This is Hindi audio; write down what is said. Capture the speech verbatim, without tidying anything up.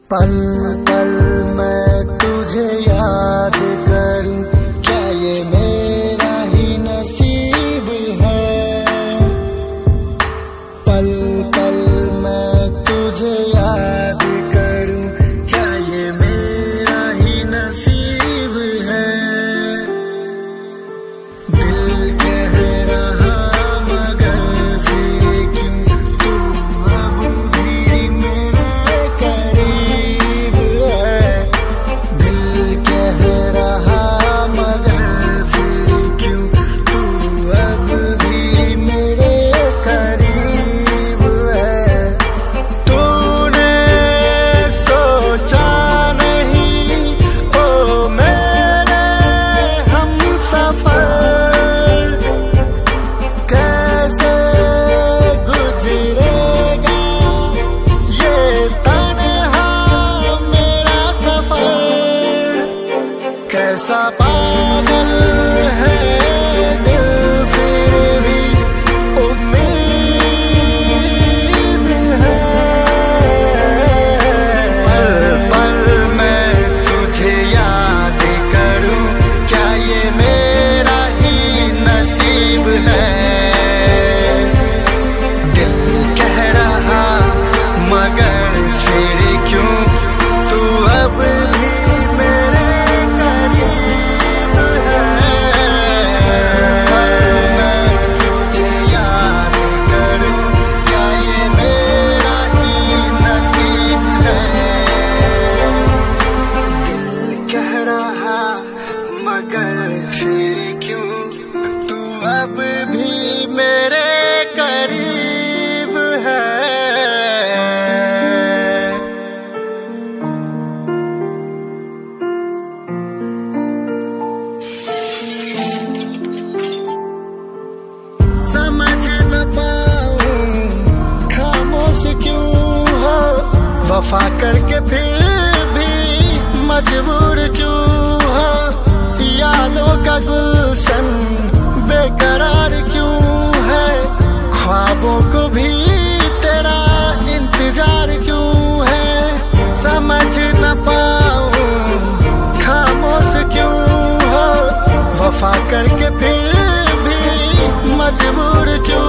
पल पल मैं तुझे याद करूं, क्या ये मेरा ही नसीब है। पल पल मैं तुझे याद करूं, क्या ये मेरा ही नसीब है। दिल कह रहा मगर फिर क्यों तू अब भी मेरे करीब है। दिल कह रहा मगर फिर क्यों तू अब भी मेरे करीब है। तूने सोचा नहीं ओ मेरे हमसफर, कैसे गुजरेगा ये तन्हा मेरा सफर। कैसा पागल है दिल फिर भी उम्मीद है। पल पल मैं तुझे याद करूं, क्या ये मेरा ही नसीब है। दिल कह रहा मगर फिर क्यों तू अब भी मेरे करीब है। मैं तुझे याद करूं, क्या ये मेरा ही नसीब है। दिल कह रहा मगर फिर क्यों तू अब भी मेरे करीब है। समझ न पाऊं खामोश क्यों हो, वफा करके फिर भी मजबूर क्यों हो। यादों का गुलशन बेकरार क्यों है, ख्वाबों को भी तेरा इंतजार क्यों है। समझ न पाऊं खामोश क्यों हो, वफा करके फिर भी मजबूर क्यों